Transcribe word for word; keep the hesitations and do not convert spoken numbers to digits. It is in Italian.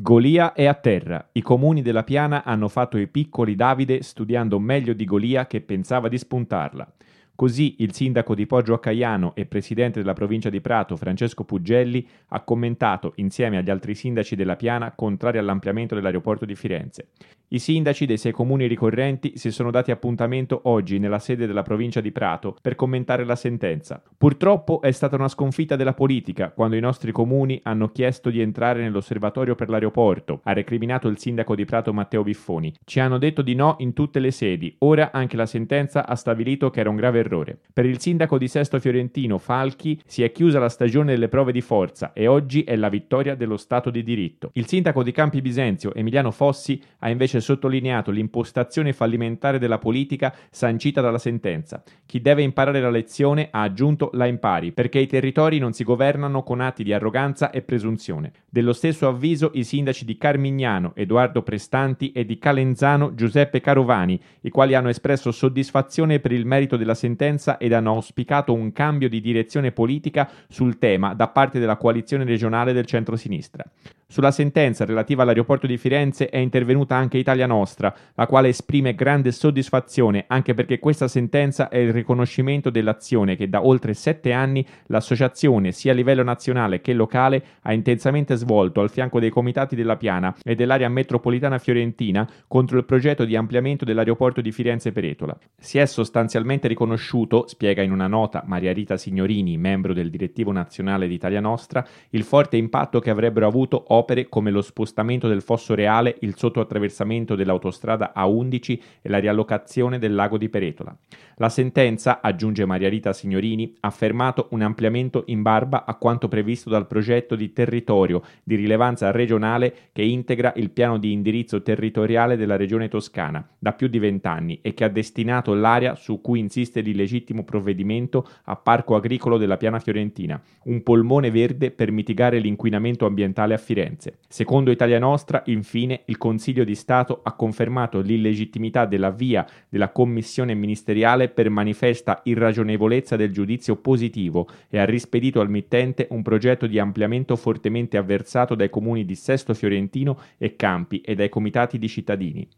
Golia è a terra. I comuni della Piana hanno fatto i piccoli Davide studiando meglio di Golia che pensava di spuntarla. Così il sindaco di Poggio a Caiano e presidente della provincia di Prato, Francesco Puggelli, ha commentato insieme agli altri sindaci della Piana contrari all'ampliamento dell'aeroporto di Firenze. I sindaci dei sei comuni ricorrenti si sono dati appuntamento oggi nella sede della provincia di Prato per commentare la sentenza. Purtroppo è stata una sconfitta della politica quando i nostri comuni hanno chiesto di entrare nell'osservatorio per l'aeroporto, ha recriminato il sindaco di Prato Matteo Biffoni. Ci hanno detto di no in tutte le sedi, ora anche la sentenza ha stabilito che era un grave errore. Per il sindaco di Sesto Fiorentino, Falchi, si è chiusa la stagione delle prove di forza e oggi è la vittoria dello Stato di diritto. Il sindaco di Campi Bisenzio, Emiliano Fossi, ha invece sottolineato l'impostazione fallimentare della politica sancita dalla sentenza. Chi deve imparare la lezione, ha aggiunto, la impari, perché i territori non si governano con atti di arroganza e presunzione. Dello stesso avviso i sindaci di Carmignano, Edoardo Prestanti, e di Calenzano, Giuseppe Carovani, i quali hanno espresso soddisfazione per il merito della sentenza ed hanno auspicato un cambio di direzione politica sul tema da parte della coalizione regionale del centro-sinistra. Sulla sentenza relativa all'aeroporto di Firenze è intervenuta anche Italia Nostra, la quale esprime grande soddisfazione anche perché questa sentenza è il riconoscimento dell'azione che da oltre sette anni l'associazione, sia a livello nazionale che locale, ha intensamente svolto al fianco dei comitati della Piana e dell'area metropolitana fiorentina contro il progetto di ampliamento dell'aeroporto di Firenze-Peretola. Si è sostanzialmente riconosciuto, spiega in una nota Maria Rita Signorini, membro del direttivo nazionale di Italia Nostra, il forte impatto che avrebbero avuto opere come lo spostamento del Fosso Reale, il sottoattraversamento dell'autostrada A undici e la riallocazione del lago di Peretola. La sentenza, aggiunge Maria Rita Signorini, ha fermato un ampliamento in barba a quanto previsto dal progetto di territorio di rilevanza regionale che integra il piano di indirizzo territoriale della regione Toscana da più di vent'anni e che ha destinato l'area su cui insiste l'illegittimo provvedimento a Parco Agricolo della Piana Fiorentina, un polmone verde per mitigare l'inquinamento ambientale a Firenze. Secondo Italia Nostra, infine, il Consiglio di Stato ha confermato l'illegittimità della via della commissione ministeriale per manifesta irragionevolezza del giudizio positivo e ha rispedito al mittente un progetto di ampliamento fortemente avversato dai comuni di Sesto Fiorentino e Campi e dai comitati di cittadini.